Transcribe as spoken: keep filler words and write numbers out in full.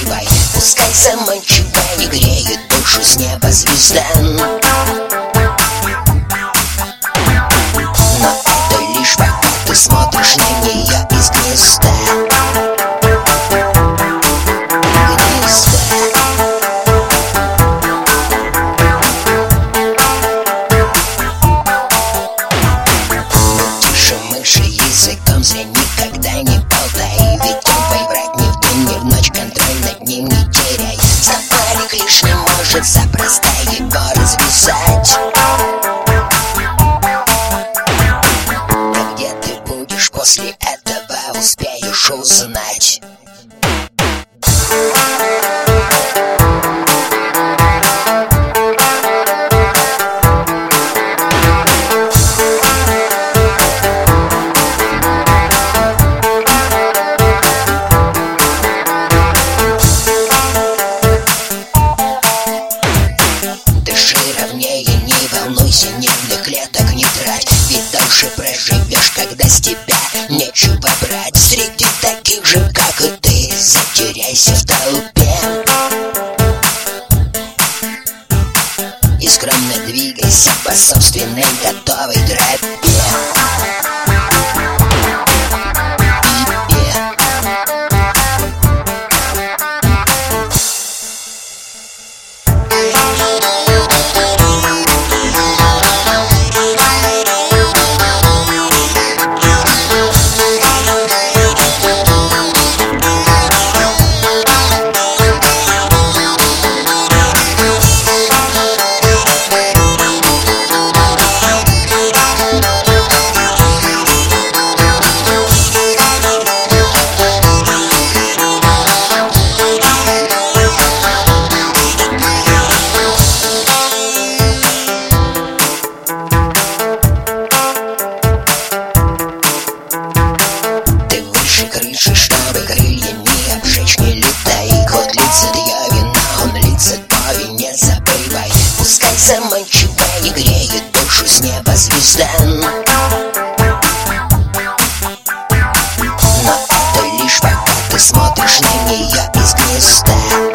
забывай. Пускай заманчивая не греет душу с неба звезда, но это лишь пока ты смотришь на нее из гнезда. Языком зря никогда не болтай, ведь он твой враг ни в день, ни в ночь, контроль над ним не теряй. Запарик лишний может запросто его развязать. А где ты будешь после этого, успеешь узнать. Не волнуйся, нервных клеток не трать, ведь дольше проживешь, когда с тебя нечего брать. Среди таких же, как и ты, затеряйся в толпе и скромно двигайся по собственной готовой тропе. Крыши, чтобы крылья не обжечь, не летай. Год лица твоя вина, он лица твоя, не забывай. Пускай заманчивая не греет душу с неба звезда, но это лишь пока ты смотришь на нее из гнезда.